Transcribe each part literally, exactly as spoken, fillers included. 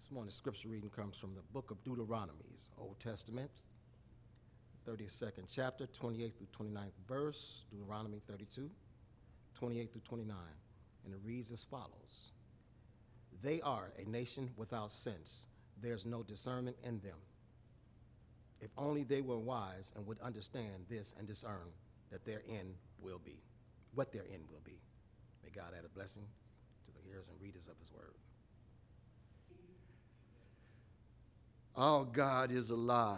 This morning's scripture reading comes from the book of Deuteronomy, Old Testament, thirty-second chapter, twenty-eighth through twenty-ninth verse, Deuteronomy thirty-two, twenty-eight through twenty-nine, and it reads as follows. They are a nation without sense. There's no discernment in them. If only they were wise and would understand this and discern that their end will be, what their end will be. May God add a blessing to the hearers and readers of his word. Our God is alive.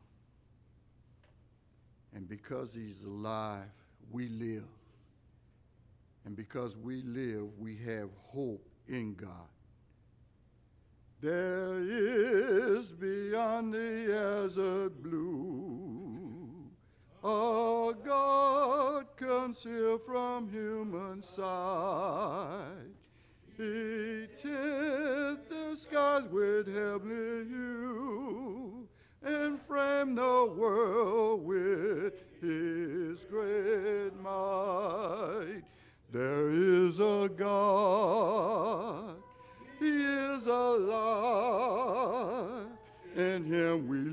And because he's alive, we live. And because we live, we have hope in God. There is beyond the desert blue a God concealed from human sight. He tinted the skies with heavenly hue and framed the world with his great might. There is a God. He is alive. In him we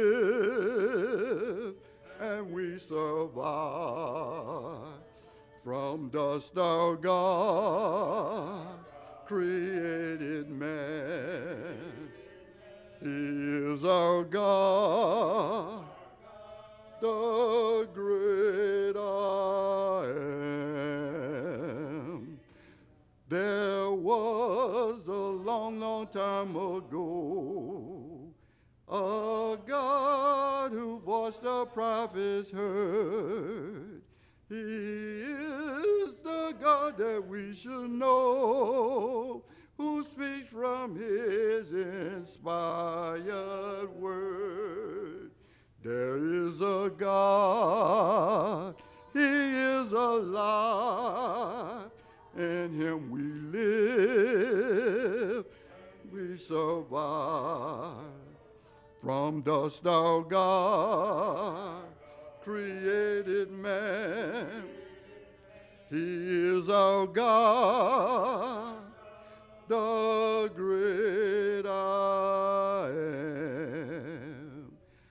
live and we survive. From dust our God created man. He is our God, the great I am. There was a long, long time ago a God who voice the prophets heard. He is the God that we should know, who speaks from his inspired word. There is a God, he is alive. In him we live, we survive. From dust our God created man. He is our God, the great I am.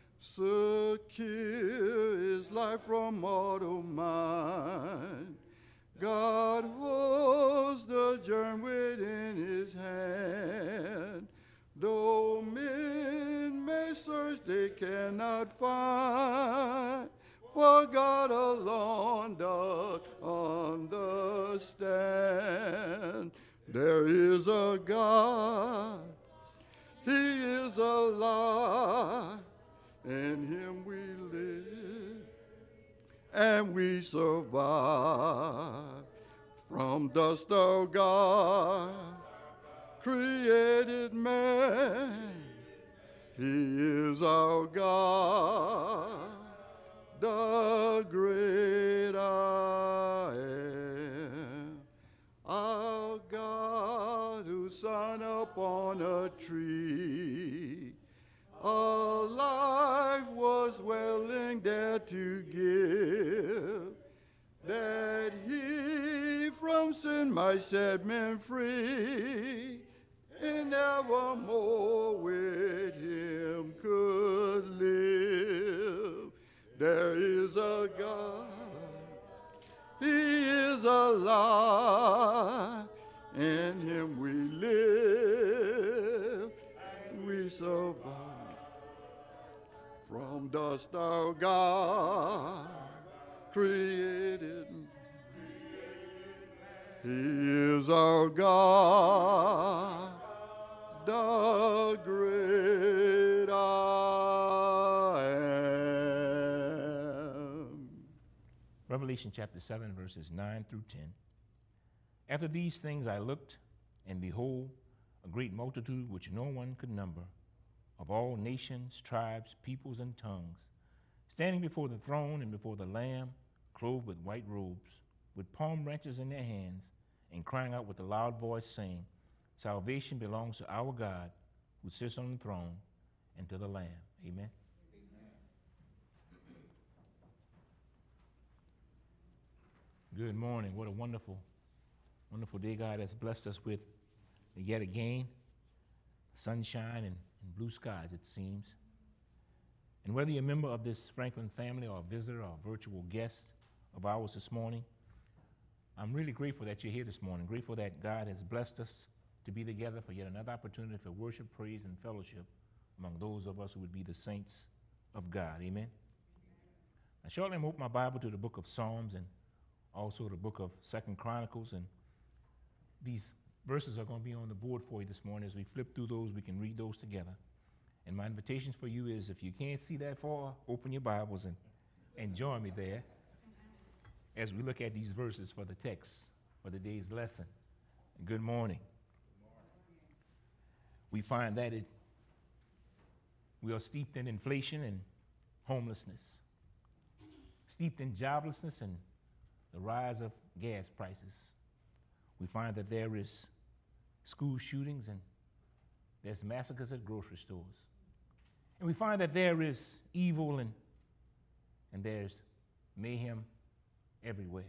Secure is life from mortal mind. God holds the germ within his hand. Though men may search, they cannot find, for God alone does understand. There is a God, he is alive. In him we live and we survive. From dust our God created man. He is our God, the great I am. Our God who shone upon a tree, a life was willing there to give, that he from sin might set men free, and evermore with him could live. There is a God, he is alive. In him we live, we survive. From dust our God created, he is our God, the great I am. Revelation chapter seven, verses nine through ten. After these things I looked, and behold, a great multitude which no one could number, of all nations, tribes, peoples, and tongues, standing before the throne and before the Lamb, clothed with white robes, with palm branches in their hands, and crying out with a loud voice, saying, Salvation belongs to our God, who sits on the throne, and to the Lamb. Amen. Good morning. What a wonderful, wonderful day God has blessed us with yet again. sunshine and, and blue skies, it seems. And whether you're a member of this Franklin family or a visitor or a virtual guest of ours this morning, I'm really grateful that you're here this morning, grateful that God has blessed us to be together for yet another opportunity for worship, praise, and fellowship among those of us who would be the saints of God. Amen? Now, shortly I'm open my Bible to the book of Psalms and also the book of Second Chronicles, and these verses are going to be on the board for you this morning. As we flip through those, we can read those together. And my invitation for you is, if you can't see that far, open your Bibles and, and join me there as we look at these verses for the text for the day's lesson. And good morning. Good morning. We find that it, we are steeped in inflation and homelessness, steeped in joblessness and the rise of gas prices. We find that there is school shootings and there's massacres at grocery stores. And we find that there is evil and, and there's mayhem everywhere.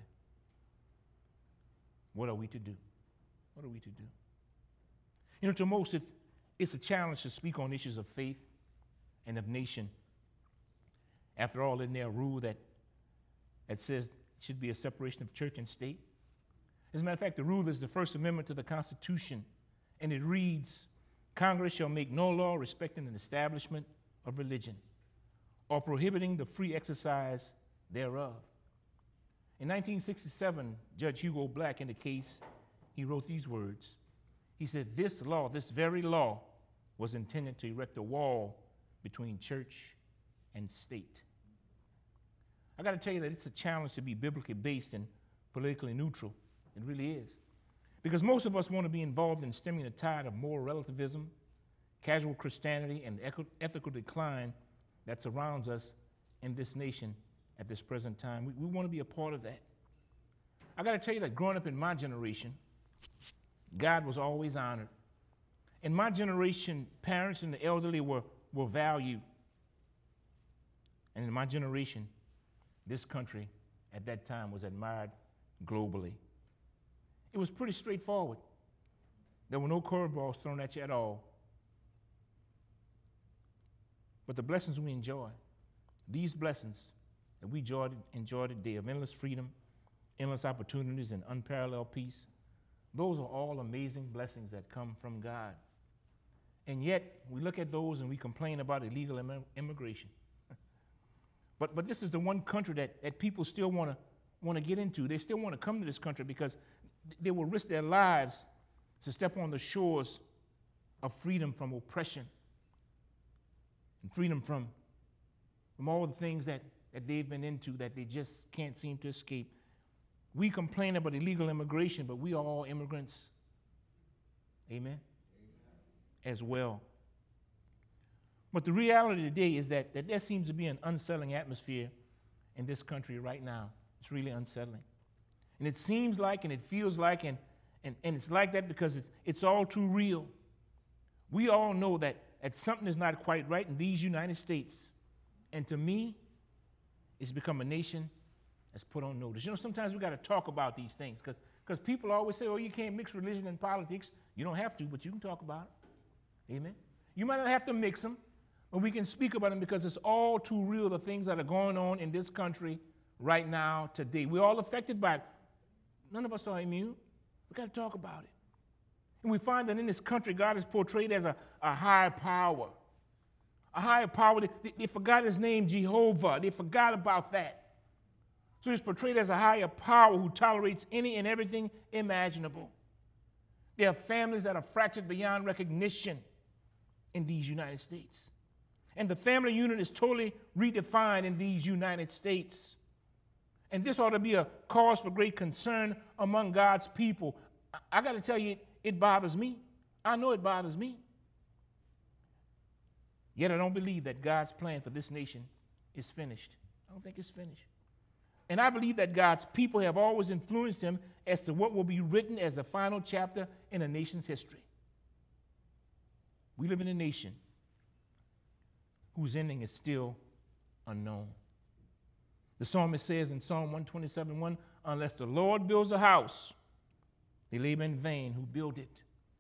What are we to do? What are we to do? You know, to most, it, it's a challenge to speak on issues of faith and of nation. After all, isn't there a rule that, that says it should be a separation of church and state? As a matter of fact, the rule is the First Amendment to the Constitution, and it reads, Congress shall make no law respecting an establishment of religion or prohibiting the free exercise thereof. In nineteen sixty-seven, Judge Hugo Black, in the case, he wrote these words. He said, this law, this very law, was intended to erect a wall between church and state. I got to tell you that it's a challenge to be biblically based and politically neutral. It really is. Because most of us want to be involved in stemming the tide of moral relativism, casual Christianity, and ethical decline that surrounds us in this nation at this present time. We, we want to be a part of that. I got to tell you that growing up in my generation, God was always honored. In my generation, parents and the elderly were, were valued. And in my generation, this country at that time was admired globally. It was pretty straightforward. There were no curveballs thrown at you at all. But the blessings we enjoy, these blessings that we enjoy, enjoy today of endless freedom, endless opportunities, and unparalleled peace, those are all amazing blessings that come from God. And yet, we look at those and we complain about illegal Im- immigration. but, but this is the one country that, that people still want to want to get into. They still want to come to this country because they will risk their lives to step on the shores of freedom from oppression and freedom from, from all the things that, that they've been into that they just can't seem to escape. We complain about illegal immigration, but we are all immigrants. Amen? Amen. As well. But the reality today is that, that there seems to be an unsettling atmosphere in this country right now. It's really unsettling. And it seems like and it feels like, and, and, and it's like that because it's, it's all too real. We all know that, that something is not quite right in these United States. And to me, it's become a nation that's put on notice. You know, sometimes we got to talk about these things because because people always say, oh, you can't mix religion and politics. You don't have to, but you can talk about it. Amen? You might not have to mix them, but we can speak about them because it's all too real, the things that are going on in this country right now, today. We're all affected by it. None of us are immune. We've got to talk about it. And we find that in this country, God is portrayed as a, a higher power. A higher power. They, they, they forgot his name, Jehovah. They forgot about that. So he's portrayed as a higher power who tolerates any and everything imaginable. There are families that are fractured beyond recognition in these United States. And the family unit is totally redefined in these United States. And this ought to be a cause for great concern among God's people. I, I got to tell you, it, it bothers me. I know it bothers me. Yet I don't believe that God's plan for this nation is finished. I don't think it's finished. And I believe that God's people have always influenced him as to what will be written as the final chapter in a nation's history. We live in a nation whose ending is still unknown. The psalmist says in Psalm one twenty-seven one, unless the Lord builds a house, they labor in vain who build it.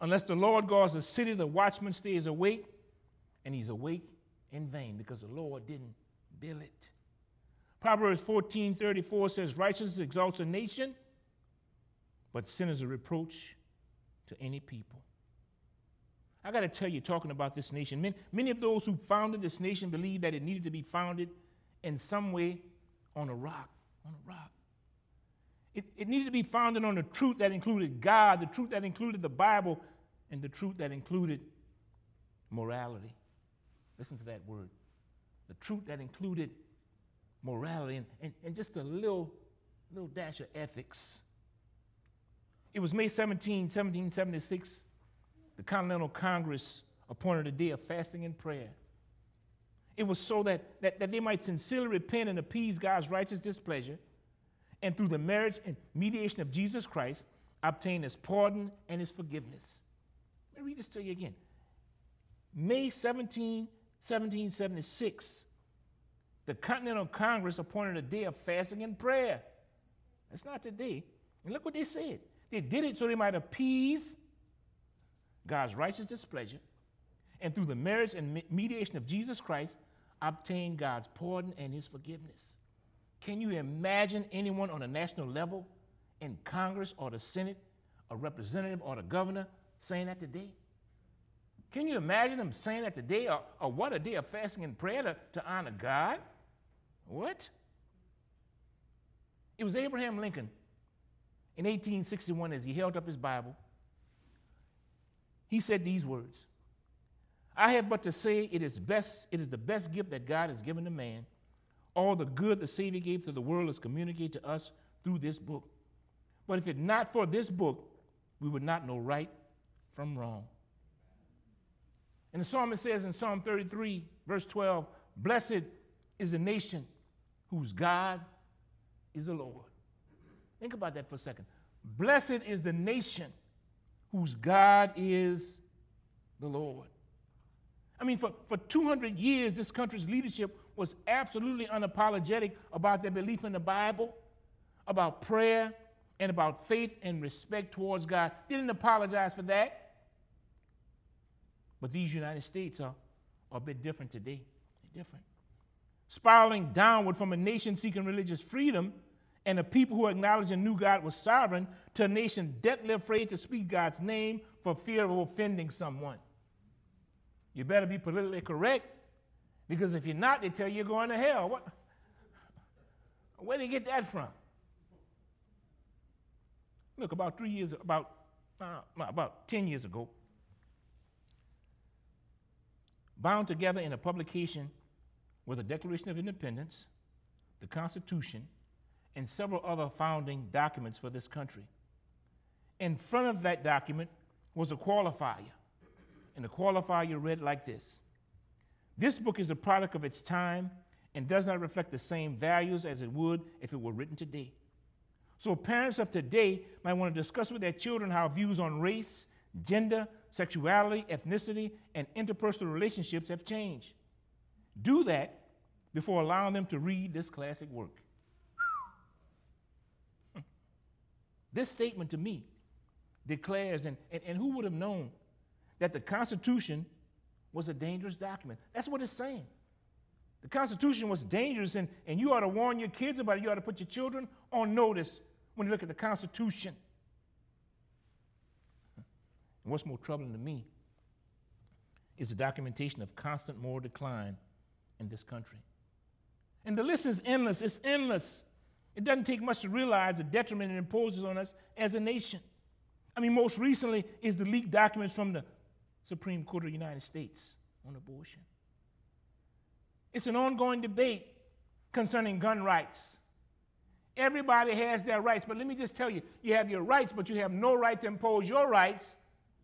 Unless the Lord guards the city, the watchman stays awake, and he's awake in vain because the Lord didn't build it. Proverbs fourteen thirty-four says, righteousness exalts a nation, but sin is a reproach to any people. I got to tell you, talking about this nation, many, many of those who founded this nation believed that it needed to be founded in some way on a rock, on a rock. It, it needed to be founded on the truth that included God, the truth that included the Bible, and the truth that included morality. Listen to that word. The truth that included morality and, and, and just a little, little dash of ethics. It was May seventeenth, seventeen seventy-six, the Continental Congress appointed a day of fasting and prayer. It was so that, that, that they might sincerely repent and appease God's righteous displeasure, and through the merits and mediation of Jesus Christ, obtain his pardon and his forgiveness. Let me read this to you again. May seventeenth, seventeen seventy-six, the Continental Congress appointed a day of fasting and prayer. That's not today. And look what they said. They did it so they might appease God's righteous displeasure, and through the merits and mediation of Jesus Christ, obtain God's pardon and his forgiveness. Can you imagine anyone on a national level, in Congress or the Senate, a representative or the governor, saying that today? Can you imagine them saying that today, or, or what, a day of fasting and prayer to, to honor God? What? It was Abraham Lincoln in eighteen sixty-one, as he held up his Bible. He said these words, I have but to say it is best, it is the best gift that God has given to man. All the good the Savior gave to the world is communicated to us through this book. But if it not for this book, we would not know right from wrong. And the psalmist says in Psalm thirty-three, verse twelve, blessed is the nation whose God is the Lord. Think about that for a second. Blessed is the nation whose God is the Lord. I mean, for, for two hundred years, this country's leadership was absolutely unapologetic about their belief in the Bible, about prayer, and about faith and respect towards God. They didn't apologize for that. But these United States are, are a bit different today. They're different. Spiraling downward from a nation seeking religious freedom and a people who acknowledged and knew God was sovereign to a nation deathly afraid to speak God's name for fear of offending someone. You better be politically correct, because if you're not, they tell you you're going to hell. What? Where did they get that from? Look, about three years, about, uh, about ten years ago, bound together in a publication were the Declaration of Independence, the Constitution, and several other founding documents for this country. In front of that document was a qualifier, and the qualifier read like this: this book is a product of its time and does not reflect the same values as it would if it were written today. So parents of today might want to discuss with their children how views on race, gender, sexuality, ethnicity, and interpersonal relationships have changed. Do that before allowing them to read this classic work. This statement to me declares, and, and, and who would have known that the Constitution was a dangerous document? That's what it's saying. The Constitution was dangerous, and, and you ought to warn your kids about it. You ought to put your children on notice when you look at the Constitution. And what's more troubling to me is the documentation of constant moral decline in this country. And the list is endless. It's endless. It doesn't take much to realize the detriment it imposes on us as a nation. I mean, most recently is the leaked documents from the Supreme Court of the United States on abortion. It's an ongoing debate concerning gun rights. Everybody has their rights, but let me just tell you, you have your rights, but you have no right to impose your rights.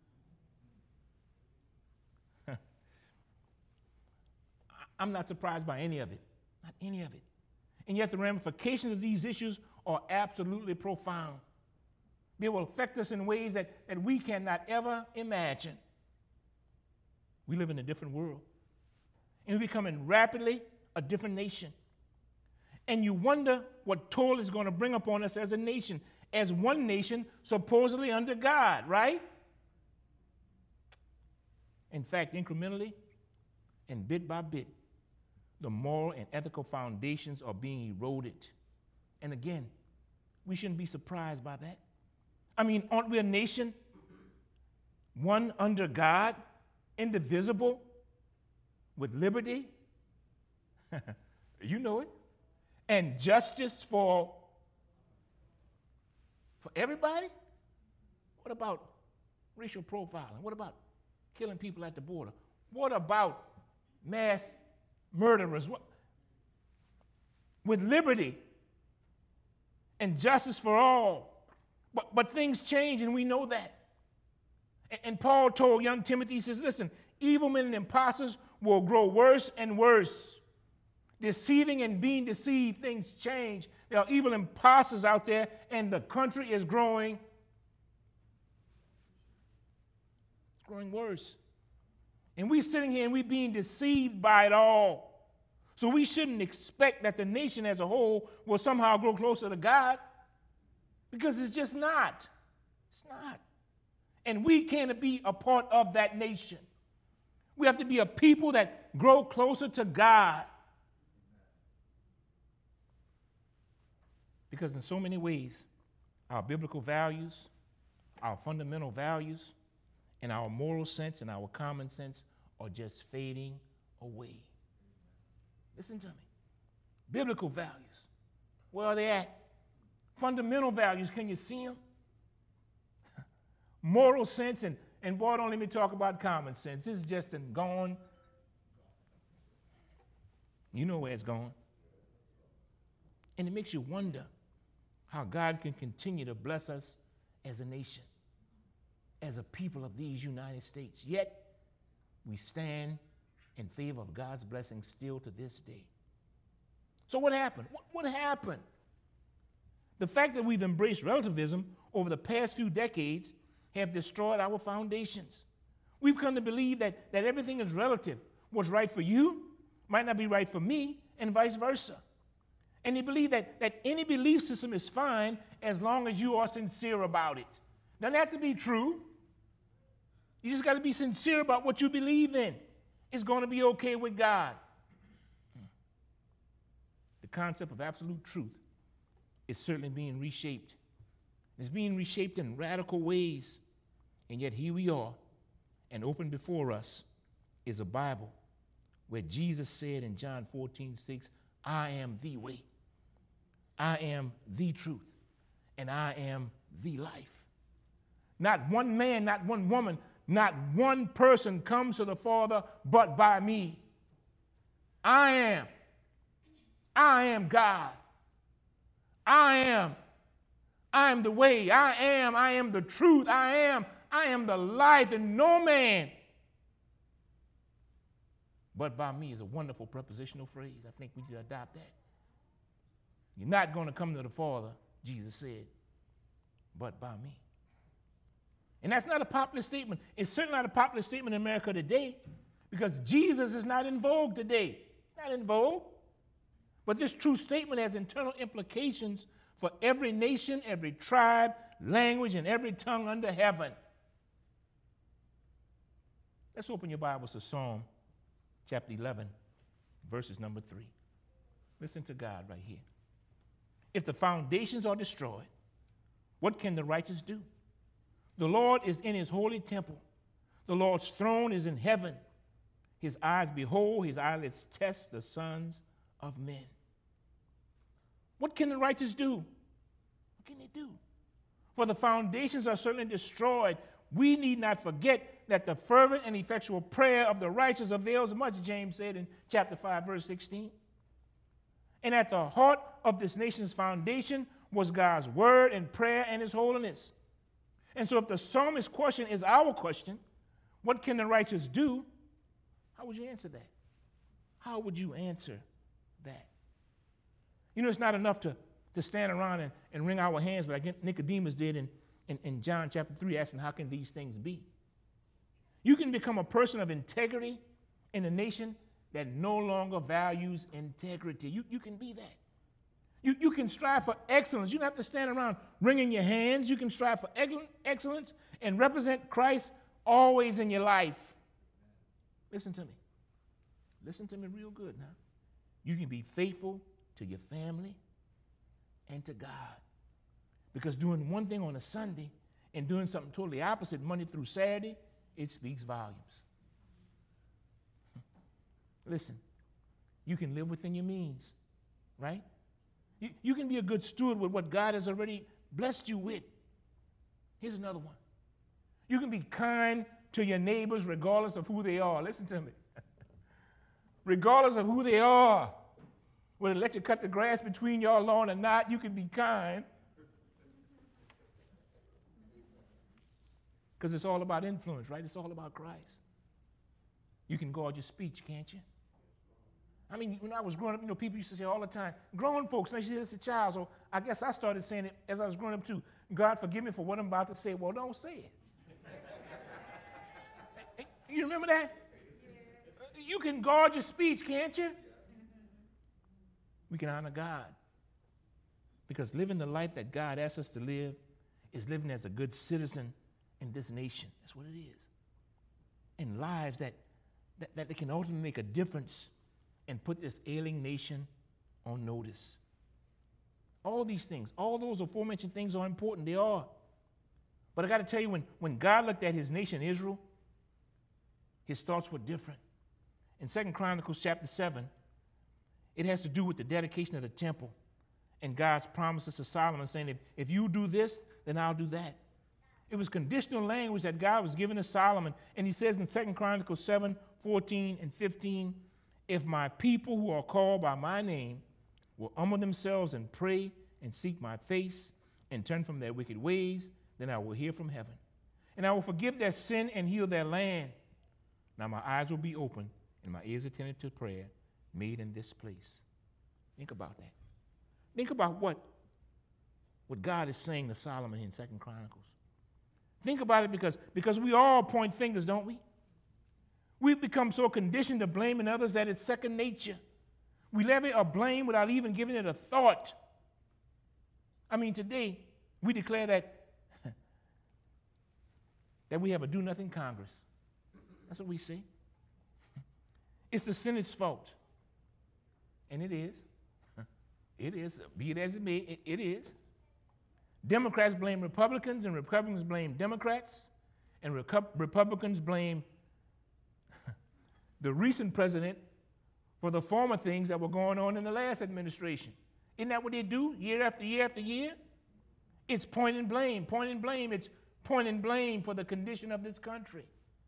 I'm not surprised by any of it, not any of it. And yet the ramifications of these issues are absolutely profound. They will affect us in ways that, that we cannot ever imagine. We live in a different world, and we're becoming rapidly a different nation. And you wonder what toll is going to bring upon us as a nation, as one nation supposedly under God, right? In fact, incrementally and bit by bit, the moral and ethical foundations are being eroded. And again, we shouldn't be surprised by that. I mean, aren't we a nation, one under God, indivisible, with liberty? You know it. And justice for, for everybody? What about racial profiling? What about killing people at the border? What about mass murderers? What? With liberty and justice for all. But, but things change, and we know that. And, and Paul told young Timothy, he says, listen, evil men and impostors will grow worse and worse. Deceiving and being deceived, things change. There are evil impostors out there, and the country is growing. It's growing worse. And we're sitting here and we're being deceived by it all. So we shouldn't expect that the nation as a whole will somehow grow closer to God, because it's just not. It's not. And we can't be a part of that nation. We have to be a people that grow closer to God. Because in so many ways, our biblical values, our fundamental values, and our moral sense and our common sense are just fading away. Listen to me. Biblical values, where are they at? Fundamental values, can you see them? Moral sense, and, and boy, don't let me talk about common sense. This is just gone. You know where it's gone. And it makes you wonder how God can continue to bless us as a nation, as a people of these United States. Yet, we stand in favor of God's blessing still to this day. So what happened? What, what happened? The fact that we've embraced relativism over the past few decades have destroyed our foundations. We've come to believe that, that everything is relative. What's right for you might not be right for me, and vice versa. And they believe that, that any belief system is fine as long as you are sincere about it. Doesn't have to be true. You just got to be sincere about what you believe in. It's going to be okay with God. The concept of absolute truth is certainly being reshaped. It's being reshaped in radical ways. And yet here we are, and open before us is a Bible where Jesus said in John fourteen six, I am the way, I am the truth, and I am the life. Not one man, not one woman, not one person comes to the Father but by me. I am. I am God. I am. I am the way. I am. I am the truth. I am. I am the life, and no man but by me is a wonderful prepositional phrase. I think we should adopt that. You're not going to come to the Father, Jesus said, but by me. And that's not a popular statement. It's certainly not a popular statement in America today, because Jesus is not in vogue today. Not in vogue. But this true statement has internal implications for every nation, every tribe, language, and every tongue under heaven. Let's open your Bibles to Psalm chapter eleven, verses number three. Listen to God right here. If the foundations are destroyed, what can the righteous do? The Lord is in his holy temple. The Lord's throne is in heaven. His eyes behold, his eyelids test the sons of men. What can the righteous do? What can they do? For the foundations are certainly destroyed. We need not forget that the fervent and effectual prayer of the righteous avails much, James said in chapter five, verse sixteen. And at the heart of this nation's foundation was God's word and prayer and his holiness. And so if the psalmist's question is our question, what can the righteous do? How would you answer that? How would you answer that? You know, it's not enough to, to stand around and, and wring our hands like Nicodemus did in, in, in John chapter three, asking, how can these things be? You can become a person of integrity in a nation that no longer values integrity. You, you can be that. You, you can strive for excellence. You don't have to stand around wringing your hands. You can strive for excellence and represent Christ always in your life. Listen to me. Listen to me real good now. You can be faithful to your family and to God. Because doing one thing on a Sunday and doing something totally opposite Monday through Saturday, it speaks volumes. Listen, you can live within your means, right? You, you can be a good steward with what God has already blessed you with. Here's another one. You can be kind to your neighbors regardless of who they are. Listen to me. Regardless of who they are, whether they let you cut the grass between your lawn or not, you can be kind. Because it's all about influence, right? It's all about Christ. You can guard your speech, can't you? I mean, when I was growing up, you know, people used to say all the time, grown folks, and I used to hear this as a child, so I guess I started saying it as I was growing up too. God, forgive me for what I'm about to say. Well, don't say it. You remember that? Yeah. You can guard your speech, can't you? We can honor God. Because living the life that God asks us to live is living as a good citizen in this nation. That's what it is. And lives that, that, that they can ultimately make a difference and put this ailing nation on notice. All these things, all those aforementioned things are important. They are. But I got to tell you, when, when God looked at his nation, Israel, his thoughts were different. In Second Chronicles chapter seven, it has to do with the dedication of the temple and God's promises to Solomon saying, if, if you do this, then I'll do that. It was conditional language that God was giving to Solomon. And he says in Second Chronicles seven, fourteen and fifteen, if my people who are called by my name will humble themselves and pray and seek my face and turn from their wicked ways, then I will hear from heaven. And I will forgive their sin and heal their land. Now my eyes will be open and my ears attentive to prayer made in this place. Think about that. Think about what, what God is saying to Solomon in Second Chronicles. Think about it because, because we all point fingers, don't we? We've become so conditioned to blaming others that it's second nature. We levy a blame without even giving it a thought. I mean, today, we declare that, that we have a do-nothing Congress. That's what we say. It's the Senate's fault. And it is. It is. Be it as it may, it, it is. Democrats blame Republicans, and Republicans blame Democrats, and Recu- Republicans blame the recent president for the former things that were going on in the last administration. Isn't that what they do year after year after year? It's point and blame, point and blame. It's point and blame for the condition of this country.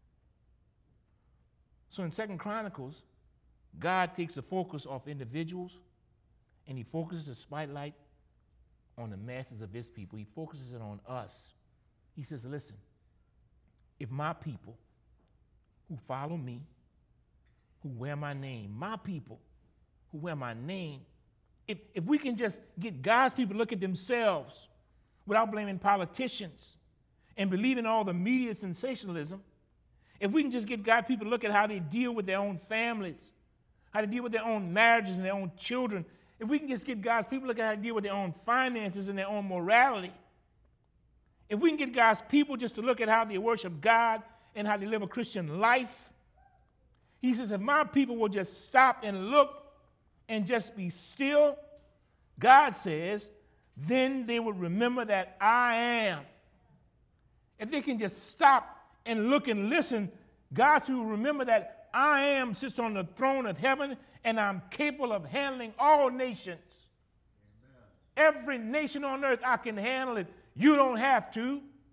So in Second Chronicles, God takes the focus off individuals and he focuses the spotlight on the masses of his people. He focuses it on us. He says, listen, if my people who follow me, who wear my name, my people who wear my name, if, if we can just get God's people to look at themselves without blaming politicians and believing all the media sensationalism, if we can just get God's people to look at how they deal with their own families, how they deal with their own marriages and their own children, if we can just get God's people to look at how they deal with their own finances and their own morality, if we can get God's people just to look at how they worship God and how they live a Christian life, he says, if my people will just stop and look and just be still, God says, then they would remember that I am. If they can just stop and look and listen, God will remember that I am sits on the throne of heaven and I'm capable of handling all nations. Amen. Every nation on earth, I can handle it. You don't have to.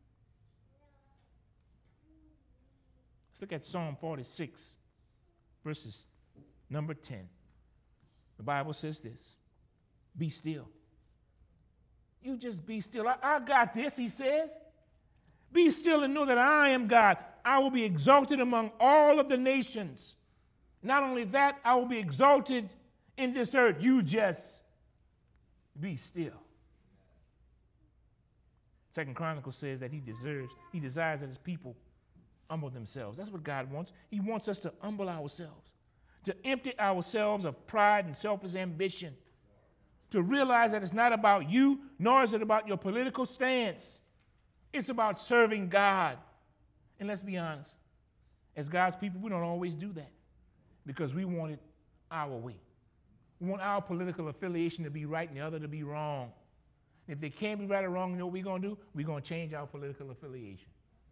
Let's look at Psalm forty-six, verses number ten. The Bible says this, be still. You just be still. I, I got this, he says. Be still and know that I am God. I will be exalted among all of the nations. Not only that, I will be exalted in this earth. You just be still. Second Chronicles says that he deserves, he desires that his people humble themselves. That's what God wants. He wants us to humble ourselves, to empty ourselves of pride and selfish ambition, to realize that it's not about you, nor is it about your political stance. It's about serving God. And let's be honest, As God's people, we don't always do that because we want it our way. We want our political affiliation to be right and the other to be wrong. If they can't be right or wrong, you know what we're going to do? We're going to change our political affiliation.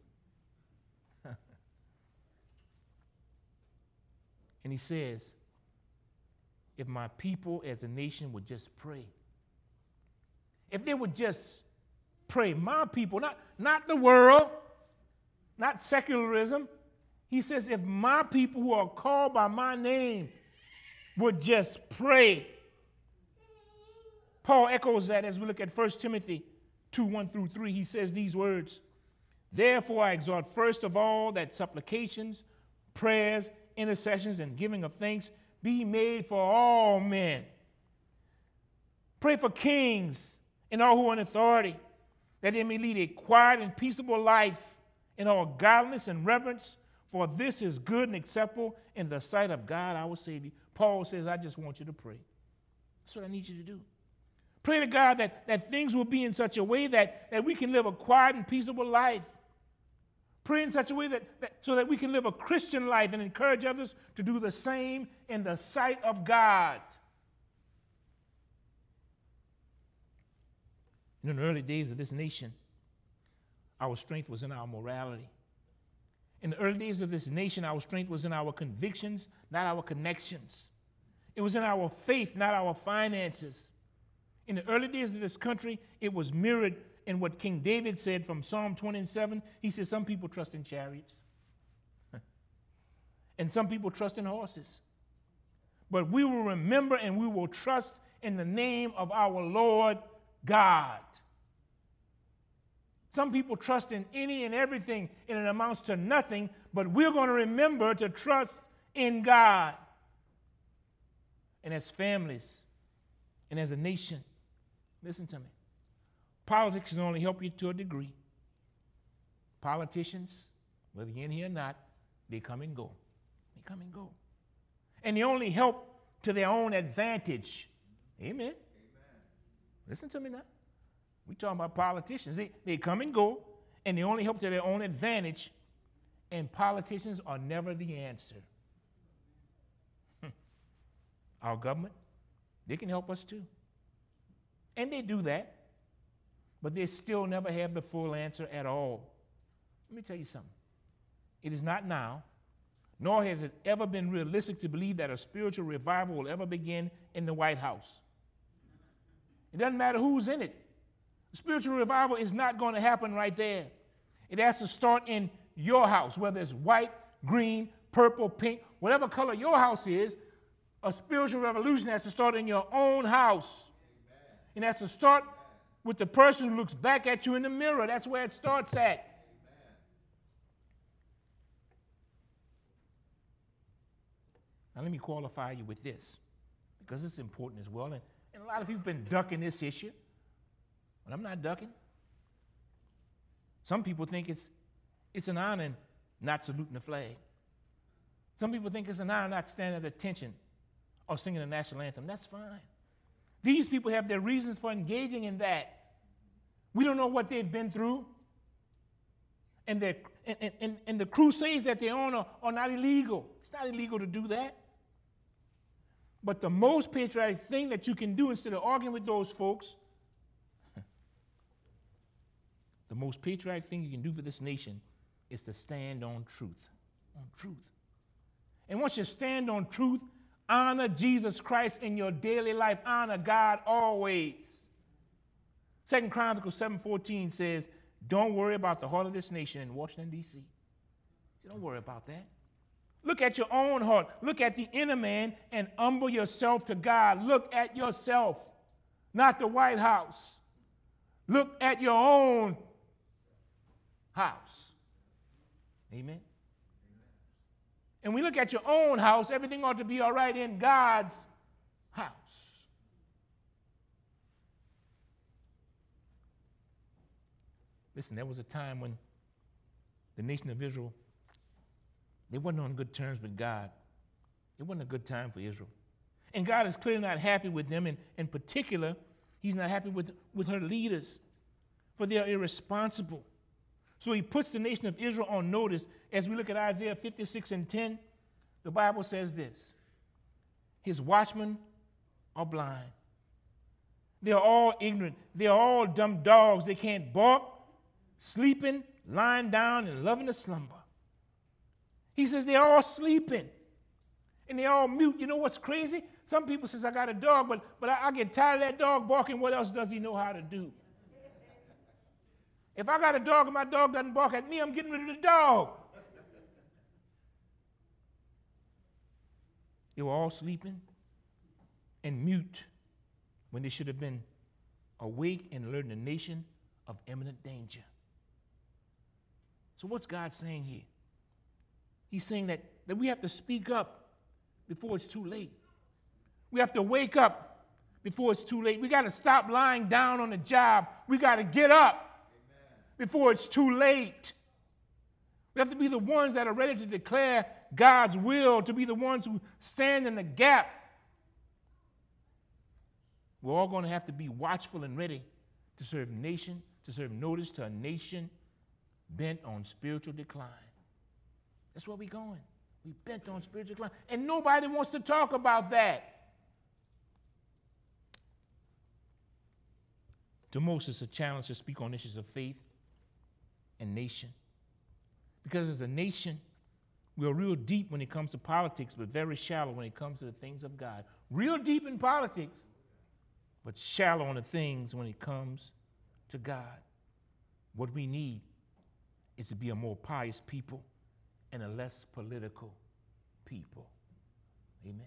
And he says, if my people as a nation would just pray, if they would just pray, my people, not, not the world, not secularism. He says, if my people who are called by my name would just pray. Paul echoes that as we look at First Timothy two, one through three. He says these words, therefore I exhort first of all that supplications, prayers, intercessions, and giving of thanks be made for all men. Pray for kings and all who are in authority, that they may lead a quiet and peaceable life in all godliness and reverence, for this is good and acceptable in the sight of God our Savior. Paul says, I just want you to pray. That's what I need you to do. Pray to God that, that things will be in such a way that, that we can live a quiet and peaceable life. Pray in such a way that, that so that we can live a Christian life and encourage others to do the same in the sight of God. In the early days of this nation, our strength was in our morality. In the early days of this nation, our strength was in our convictions, not our connections. It was in our faith, not our finances. In the early days of this country, it was mirrored in what King David said from Psalm twenty-seven. He said, some people trust in chariots, and some people trust in horses. But we will remember and we will trust in the name of our Lord God. Some people trust in any and everything, and it amounts to nothing, but we're going to remember to trust in God. And as families and as a nation, listen to me, politics can only help you to a degree. Politicians, whether you're in here or not, they come and go. They come and go. And they only help to their own advantage. Amen. Amen. Listen to me now. We're talking about politicians. They, they come and go, and they only help to their own advantage, and politicians are never the answer. Our government, they can help us too. And they do that, but they still never have the full answer at all. Let me tell you something. It is not now, nor has it ever been realistic to believe that a spiritual revival will ever begin in the White House. It doesn't matter who's in it. Spiritual revival is not going to happen right there. It has to start in your house, whether it's white, green, purple, pink, whatever color your house is. A spiritual revolution has to start in your own house. Amen. It has to start with the person who looks back at you in the mirror. That's where it starts at. Amen. Now let me qualify you with this, because it's important as well. And, and a lot of people have been ducking this issue. But I'm not ducking. Some people think it's, it's an honor not saluting the flag. Some people think it's an honor not standing at attention or singing the national anthem. That's fine. These people have their reasons for engaging in that. We don't know what they've been through. And, and, and, and the crusades that they're on are, are not illegal. It's not illegal to do that. But the most patriotic thing that you can do instead of arguing with those folks, the most patriotic thing you can do for this nation is to stand on truth. On truth. And once you stand on truth, honor Jesus Christ in your daily life. Honor God always. Second Chronicles seven fourteen says, don't worry about the heart of this nation in Washington, D C Don't worry about that. Look at your own heart. Look at the inner man and humble yourself to God. Look at yourself, not the White House. Look at your own house. Amen. And we look at your own house, everything ought to be all right in God's house. Listen, there was a time when the nation of Israel, they weren't on good terms with God. It wasn't a good time for Israel. And God is clearly not happy with them. And in particular, he's not happy with, with her leaders, for they are irresponsible. So he puts the nation of Israel on notice. As we look at Isaiah fifty-six and ten, the Bible says this: his watchmen are blind. They are all ignorant. They are all dumb dogs. They can't bark, sleeping, lying down, and loving a slumber. He says they're all sleeping, and they're all mute. You know what's crazy? Some people says, I got a dog, but, but I, I get tired of that dog barking. What else does he know how to do? If I got a dog and my dog doesn't bark at me, I'm getting rid of the dog. They were all sleeping and mute when they should have been awake and alerting the nation of imminent danger. So what's God saying here? He's saying that, that we have to speak up before it's too late. We have to wake up before it's too late. We got to stop lying down on the job. We got to get up before it's too late. We have to be the ones that are ready to declare God's will, to be the ones who stand in the gap. We're all going to have to be watchful and ready to serve nation, to serve notice to a nation bent on spiritual decline. That's where we're going. We're bent on spiritual decline. And nobody wants to talk about that. To most, it's a challenge to speak on issues of faith and nation. Because as a nation, we're real deep when it comes to politics, but very shallow when it comes to the things of God. Real deep in politics, but shallow on the things when it comes to God. What we need is to be a more pious people and a less political people. Amen.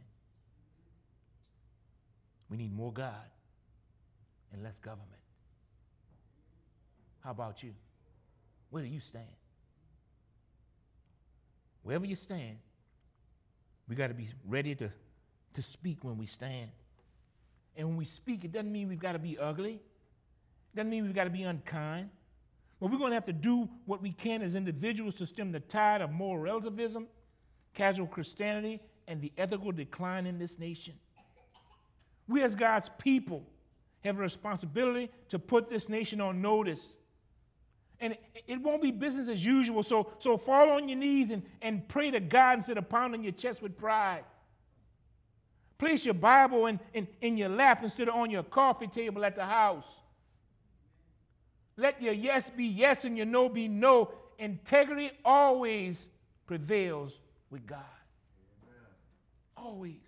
We need more God and less government. How about you? Where do you stand? Wherever you stand, we got to be ready to, to speak when we stand. And when we speak, it doesn't mean we've got to be ugly. It doesn't mean we've got to be unkind. But we're going to have to do what we can as individuals to stem the tide of moral relativism, casual Christianity, and the ethical decline in this nation. We as God's people have a responsibility to put this nation on notice. And it, it won't be business as usual, so, so fall on your knees and, and pray to God instead of pounding your chest with pride. Place your Bible in, in, in your lap instead of on your coffee table at the house. Let your yes be yes and your no be no. Integrity always prevails with God. Amen. Always.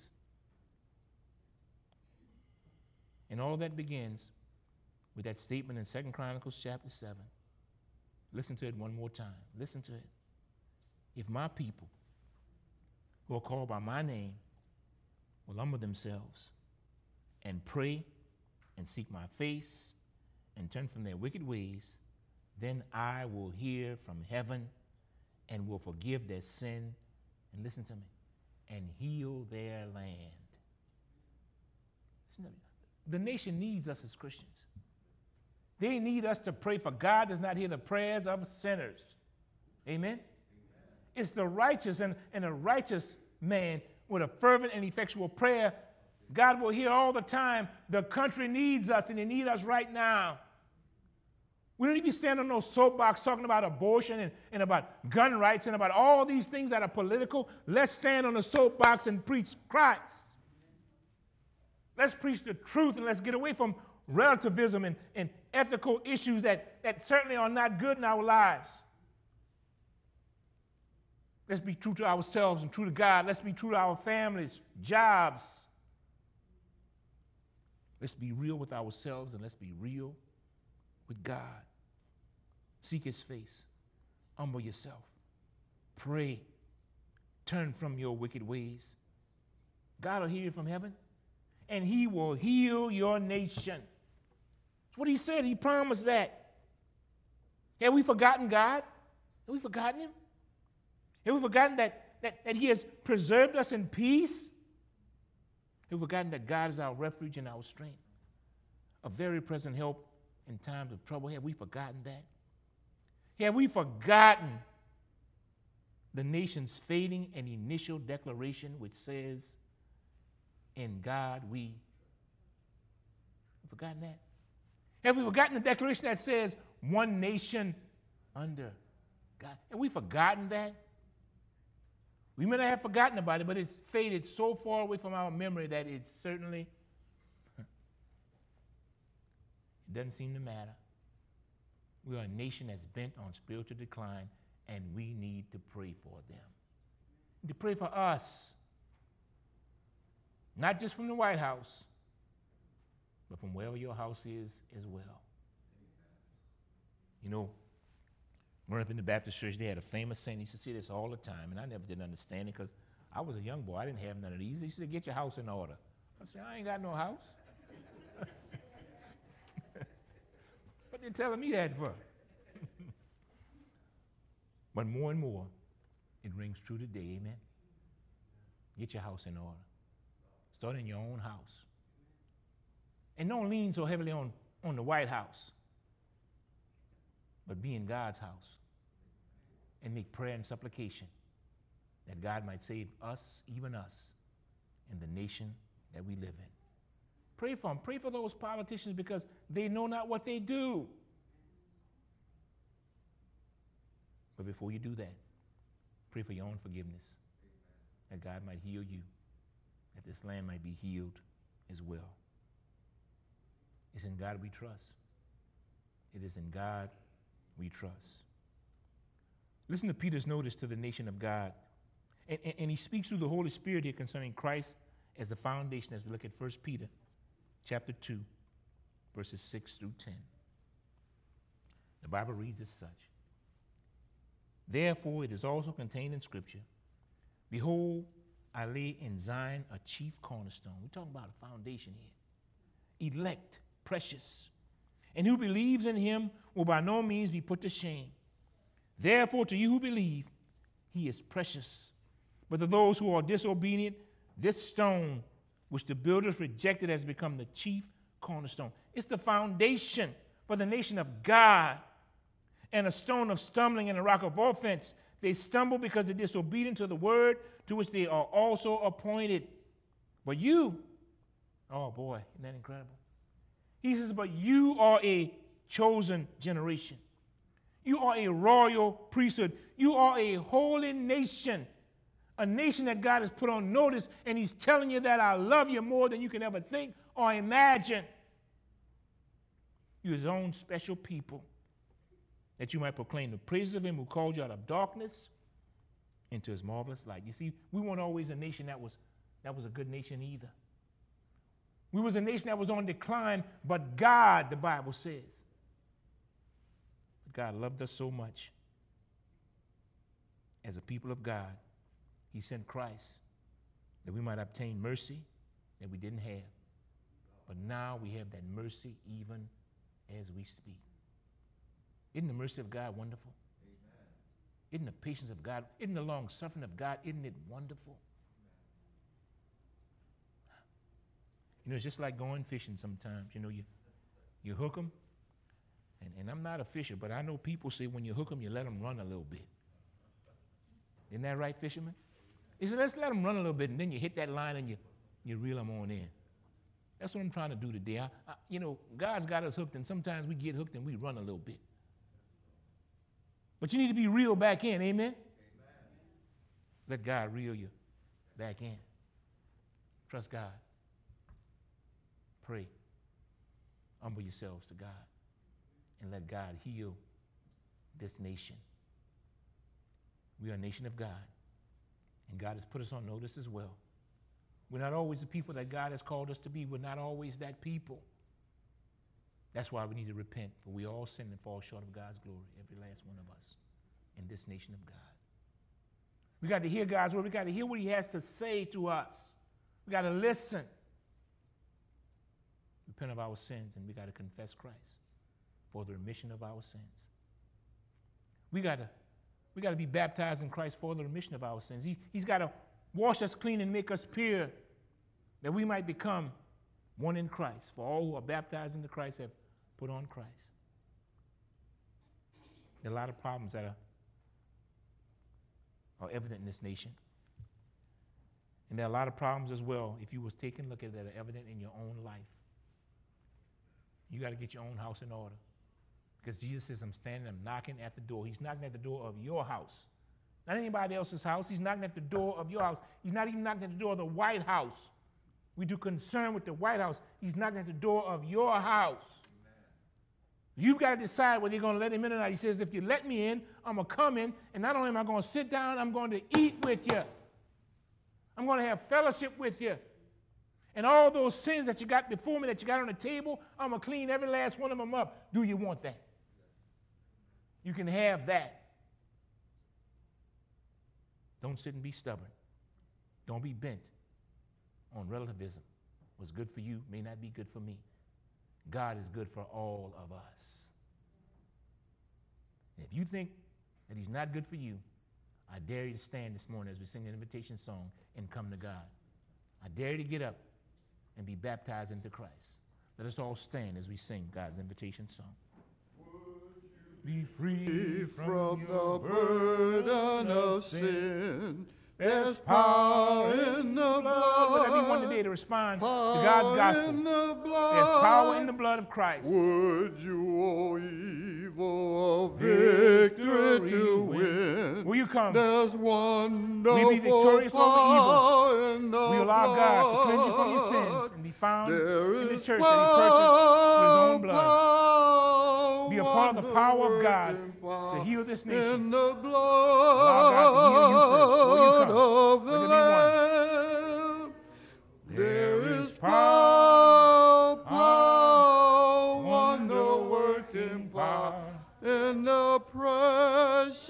And all that begins with that statement in Second Chronicles chapter seven. Listen to it one more time. Listen to it. If my people who are called by my name will humble themselves and pray and seek my face and turn from their wicked ways, then I will hear from heaven and will forgive their sin, and listen to me, and heal their land. Listen to me. The nation needs us as Christians. They need us to pray, for God does not hear the prayers of sinners. Amen? Amen. It's the righteous, and, and a righteous man with a fervent and effectual prayer, God will hear all the time. The country needs us, and they need us right now. We don't need to be standing on no soapbox talking about abortion and, and about gun rights and about all these things that are political. Let's stand on the soapbox and preach Christ. Let's preach the truth, and let's get away from relativism and, and ethical issues that, that certainly are not good in our lives. Let's be true to ourselves and true to God. Let's be true to our families, jobs. Let's be real with ourselves, and let's be real with God. Seek his face. Humble yourself. Pray. Turn from your wicked ways. God will hear you from heaven, and he will heal your nation. That's what he said. He promised that. Have we forgotten God? Have we forgotten him? Have we forgotten that, that, that he has preserved us in peace? Have we forgotten that God is our refuge and our strength, a very present help in times of trouble? Have we forgotten that? Have we forgotten the nation's fading and initial declaration which says, in God we, have we forgotten that? Have we forgotten the declaration that says, one nation under God. And we've forgotten that. We may not have forgotten about it, but it's faded so far away from our memory that it certainly it doesn't seem to matter. We are a nation that's bent on spiritual decline, and we need to pray for them. To pray for us, not just from the White House, but from wherever your house is as well. You know, growing up in the Baptist church, they had a famous saying. He used to say this all the time, and I never did understand it because I was a young boy. I didn't have none of these. He said, "Get your house in order." I said, "I ain't got no house." What they telling me that for? But more and more, it rings true today, amen? Get your house in order. Start in your own house. And don't lean so heavily on, on the White House, but be in God's house and make prayer and supplication that God might save us, even us, and the nation that we live in. Pray for them. Pray for those politicians because they know not what they do. But before you do that, pray for your own forgiveness, that God might heal you, that this land might be healed as well. It's in God we trust. It is in God we trust. Listen to Peter's notice to the nation of God. And, and, and he speaks through the Holy Spirit here concerning Christ as the foundation as we look at First Peter chapter two, verses six through ten. The Bible reads as such. Therefore, it is also contained in Scripture, behold, I lay in Zion a chief cornerstone. We're talking about a foundation here. Elect, precious. And who believes in him will by no means be put to shame. Therefore, to you who believe, he is precious. But to those who are disobedient, this stone, which the builders rejected, has become the chief cornerstone. It's the foundation for the nation of God. And a stone of stumbling and a rock of offense. They stumble because they're disobedient to the word to which they are also appointed. But you, oh boy, isn't that incredible? He says, but you are a chosen generation. You are a royal priesthood. You are a holy nation. A nation that God has put on notice, and he's telling you that I love you more than you can ever think or imagine. You're his own special people, that you might proclaim the praises of him who called you out of darkness into his marvelous light. You see, we weren't always a nation that was, that was a good nation either. We was a nation that was on decline, but God, the Bible says, God loved us so much. As a people of God, he sent Christ that we might obtain mercy that we didn't have. But now we have that mercy even as we speak. Isn't the mercy of God wonderful? Amen. Isn't the patience of God, isn't the long suffering of God, isn't it wonderful? Amen. You know, it's just like going fishing sometimes. You know, you, you hook them, and, and I'm not a fisher, but I know people say when you hook them, you let them run a little bit. Isn't that right, fishermen? He said, let's let them run a little bit, and then you hit that line and you, you reel them on in. That's what I'm trying to do today. I, I, you know, God's got us hooked, and sometimes we get hooked and we run a little bit. But you need to be reeled back in, amen? Amen. Let God reel you back in. Trust God. Pray. Humble yourselves to God. And let God heal this nation. We are a nation of God. And God has put us on notice as well. We're not always the people that God has called us to be. We're not always that people. That's why we need to repent, for we all sin and fall short of God's glory, every last one of us in this nation of God. We got to hear God's word. We got to hear what he has to say to us. We got to listen. Repent of our sins, and we got to confess Christ for the remission of our sins. We got to we got to be baptized in Christ for the remission of our sins. He, he's got to wash us clean and make us pure, that we might become one in Christ. For all who are baptized into Christ have put on Christ. There are a lot of problems that are, are evident in this nation. And there are a lot of problems as well, if you was taking a look at it, that are evident in your own life. You got to get your own house in order. Because Jesus says, I'm standing, I'm knocking at the door. He's knocking at the door of your house. Not anybody else's house. He's knocking at the door of your house. He's not even knocking at the door of the White House. We do concern with the White House. He's knocking at the door of your house. Amen. You've got to decide whether you're going to let him in or not. He says, if you let me in, I'm going to come in, and not only am I going to sit down, I'm going to eat with you. I'm going to have fellowship with you. And all those sins that you got before me, that you got on the table, I'm going to clean every last one of them up. Do you want that? You can have that. Don't sit and be stubborn. Don't be bent on relativism. What's good for you may not be good for me. God is good for all of us. And if you think that he's not good for you, I dare you to stand this morning as we sing an invitation song and come to God. I dare you to get up and be baptized into Christ. Let us all stand as we sing God's invitation song. Be free from, from the burden of sin. There's power in the blood. Let everyone today to respond to God's gospel. In the blood. There's power in the blood of Christ. Would you, O evil, of victory to win? Will you come? There's wonderful we be victorious power over evil. in the We allow God to cleanse you from your blood. sins and be found There in the is church that he purchased with his own blood. power, Be a part of the power of God power to heal this nation. in the Allow God to heal you first. Will you come? blood of the Will there Lamb. There There is is power, power, wonder-working wonder-working power in the precious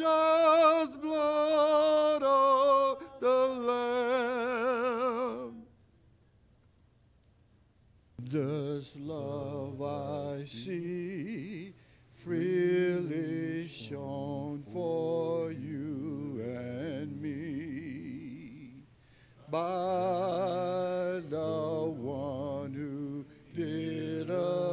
blood of the Lamb. This love I see freely shown for you and me by the one who did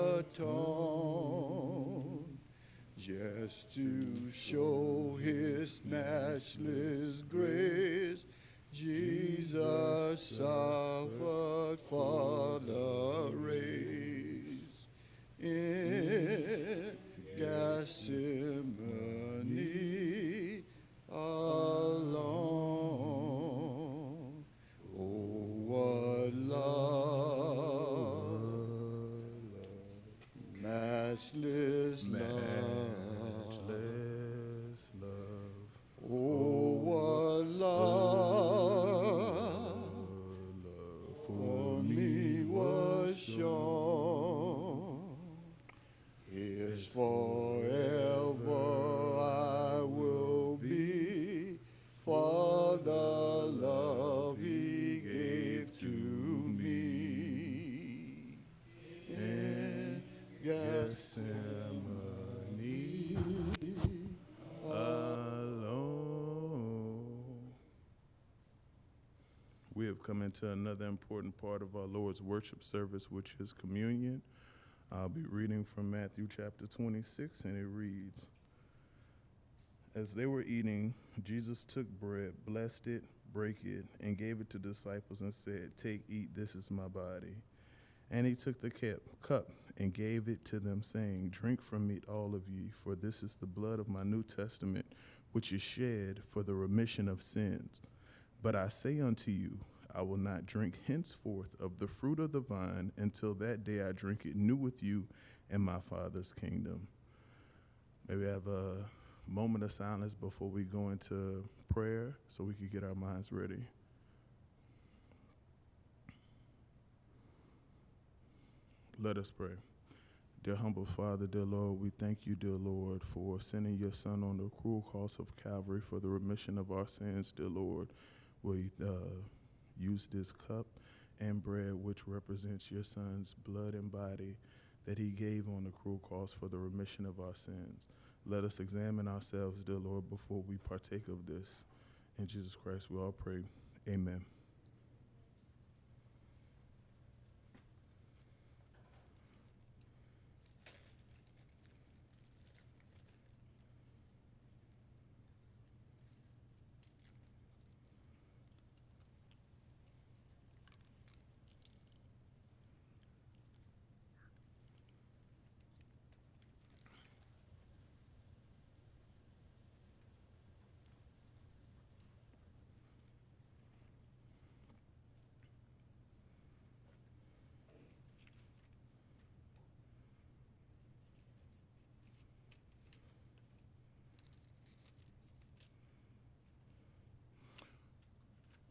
atone, just to show his matchless grace. Jesus suffered for the race in Gethsemane alone. Oh, what love, matchless love, matchless love. Oh, what love for me was shown. Is forever I will be for the love he gave to me in Gethsemane alone. We have come into another important part of our Lord's worship service, which is communion. I'll be reading from Matthew chapter twenty-six, and it reads, As they were eating, Jesus took bread, blessed it, brake it, and gave it to the disciples and said, Take, eat, this is my body. And he took the cup and gave it to them, saying, Drink from it, all of ye, for this is the blood of my New Testament, which is shed for the remission of sins. But I say unto you, I will not drink henceforth of the fruit of the vine until that day I drink it new with you in my Father's kingdom. May we have a moment of silence before we go into prayer so we can get our minds ready. Let us pray. Dear humble Father, dear Lord, we thank you, dear Lord, for sending your Son on the cruel cross of Calvary for the remission of our sins, dear Lord. We uh, use this cup and bread, which represents your Son's blood and body that he gave on the cruel cross for the remission of our sins. Let us examine ourselves, dear Lord, before we partake of this. In Jesus Christ, we all pray. Amen.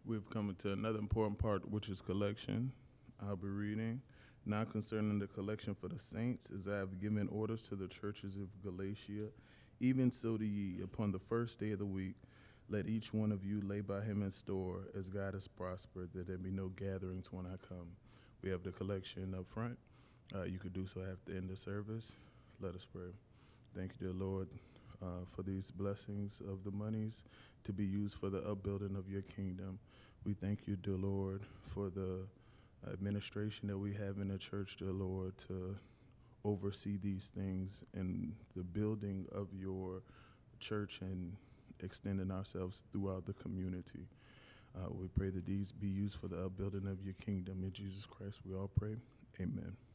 We've come to another important part, which is collection. I'll be reading. Now concerning the collection for the saints, as I have given orders to the churches of Galatia, even so do ye, upon the first day of the week, let each one of you lay by him in store, as God has prospered, that there be no gatherings when I come. We have the collection up front. Uh, you could do so after end of service. Let us pray. Thank you, dear Lord, uh, for these blessings of the monies to be used for the upbuilding of your kingdom. We thank you, dear Lord, for the administration that we have in the church, dear Lord, to oversee these things and the building of your church and extending ourselves throughout the community. Uh, we pray that these be used for the upbuilding of your kingdom. In Jesus Christ, we all pray. Amen.